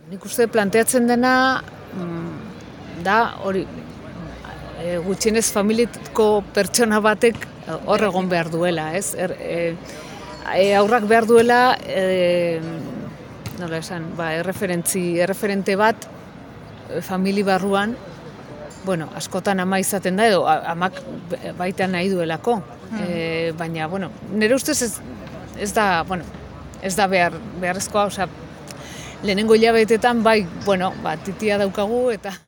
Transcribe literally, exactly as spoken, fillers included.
Nik uste planteatzen dena da hori e, gutxienez familiko pertsona batek hor egon behar duela, ez? Er, e, e, aurrak behar duela e, nola esan, ba, erreferentzi, erreferente bat e, famili barruan, bueno, askotan ama izaten da edo amak baita nahi duelako. E, baina, bueno, nire ustez ez, ez da, bueno, ez da behar, beharrezkoa, osea, lehenengo hilabetetan bai, bueno, ba, titia daukagu eta